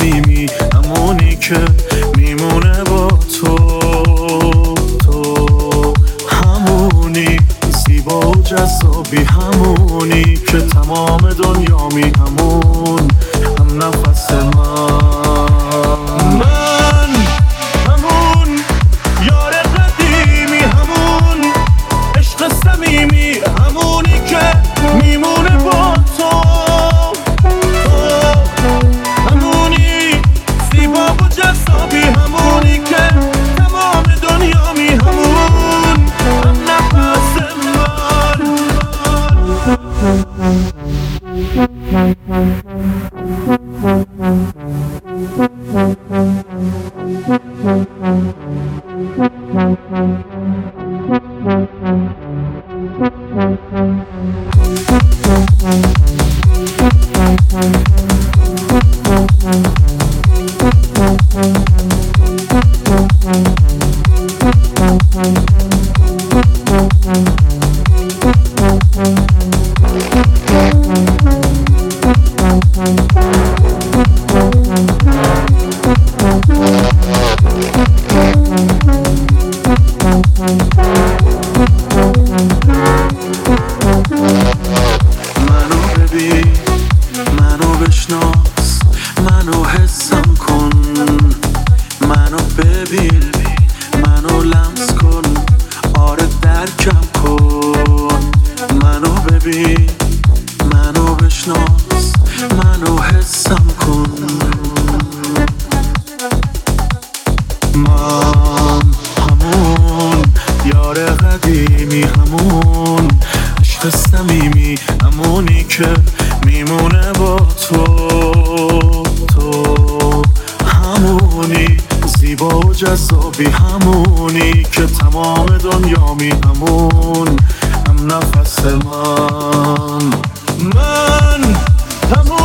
صمیمی، همونی که میمونه با تو. همونی زیبا و جذابی، همونی که تمام دنیامی، هم نفس من همون یار قدیمی، همون عشق صمیمی، همونی که میمونه با تو. همونی زیبا و جذابی، همونی که تمام دنیامی، هم نفس منو حسم کن، منو ببین، منو لمس کن، آره درکم کن. منو ببین، منو بشناس، منو حسم کن. من همون یار قدیمی، همون عشق صمیمی، همونی که میمونه با تو. همونی زیبا و جذابی، همونی که تمام دنیامی، هم نفس من همون